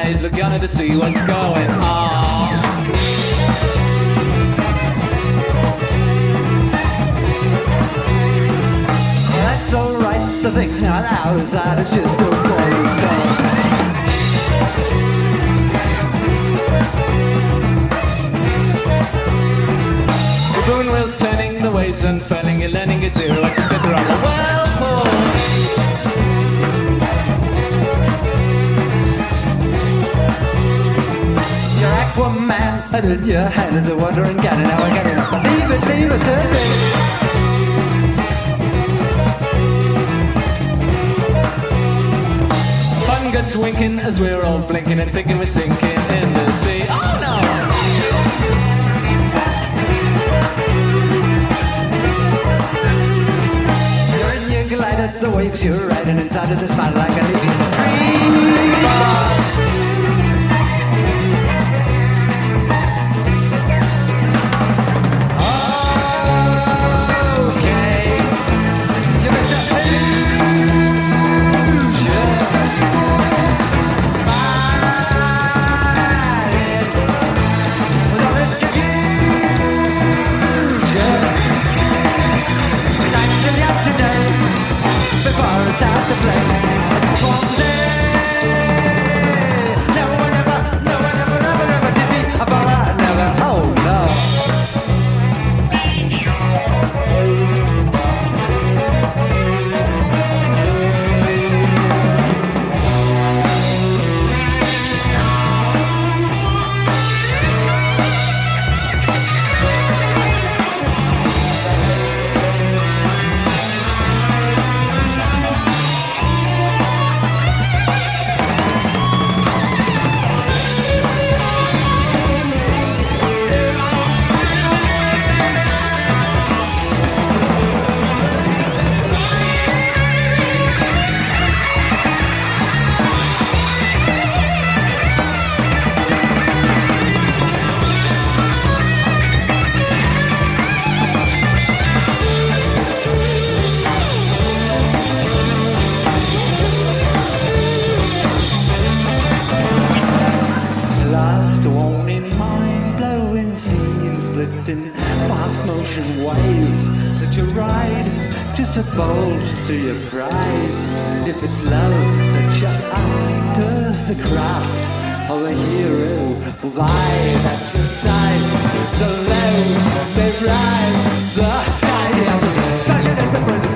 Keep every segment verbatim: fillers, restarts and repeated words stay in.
eyes, look yonder to see what's going on. That's alright, the thing's not outside, it's just a boring song. The moon wheel's turning, the waves unfurling, you're learning your zero at the center of the whirlpool. You're Aquaman, and in your hand is a wandering gun, and now I got enough. Leave it, leave it, leave it. Fun gets winking as we're all blinking and thinking we're sinking in the sea. Oh no! You're in your glider, the waves you're riding inside is a smile like a leafy tree. Start to play. just a bolster your pride. And if it's love that you're after, the craft of a hero will vibe at your side. So low, they ride the high of the passion is the present.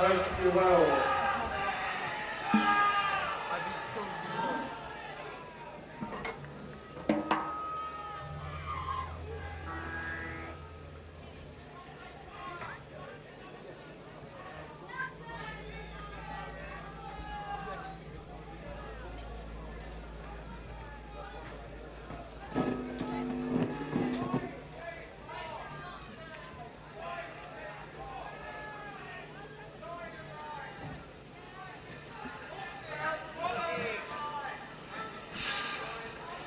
Hope you're well.